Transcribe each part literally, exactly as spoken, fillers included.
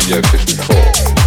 Studio fifty-four.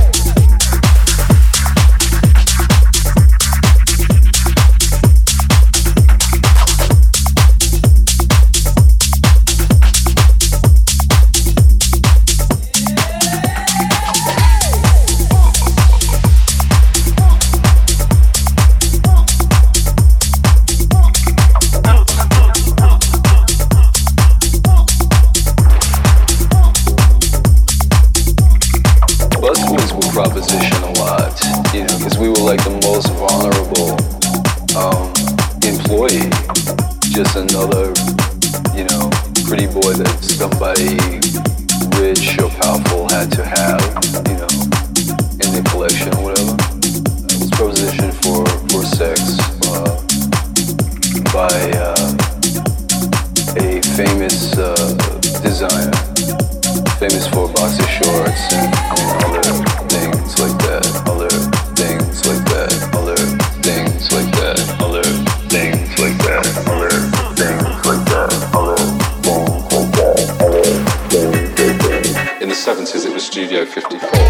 Proposition a lot, you know, because we were like the most vulnerable um, employee, just another, you know, pretty boy that somebody rich or powerful had to have, you know, in their collection or whatever. It was proposition for, for sex uh, by uh, a famous uh, designer, famous for boxer shorts and, and other things like that, other things like that, other things like that, other things like that, other things like that, other things like that, other things like that. In the seventies, it was Studio fifty-four.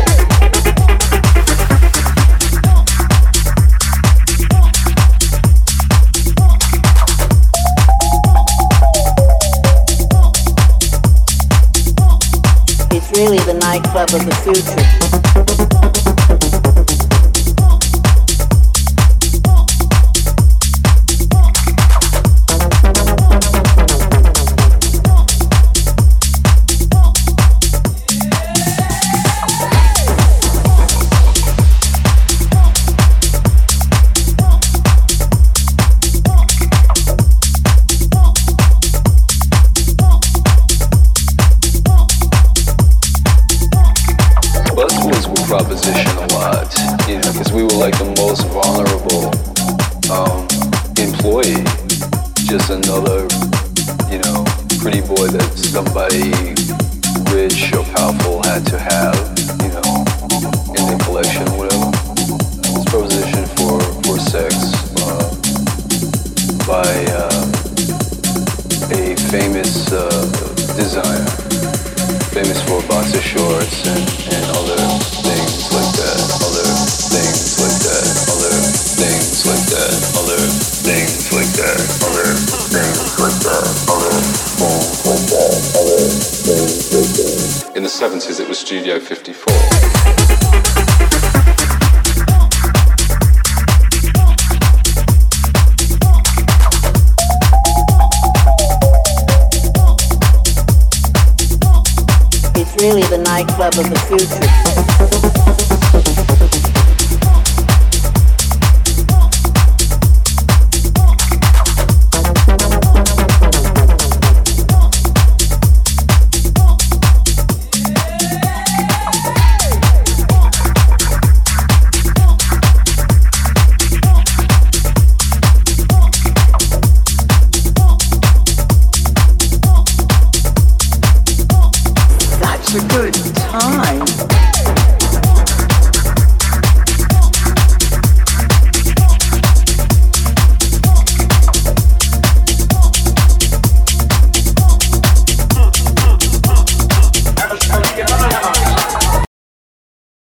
Really the nightclub of the future. Proposition a lot, you know, because we were like the most vulnerable um, employee, just another, you know, pretty boy that somebody rich or powerful had to have, you know, in their collection or whatever. It was proposition for, for sex uh, by uh, a famous uh, designer, famous for boxer shorts and, and other things like that, other things like that, other things like that, other things like that, other things like that, other things like that, other things like that. In the seventies, it was Studio fifty-four. Really the nightclub of the future.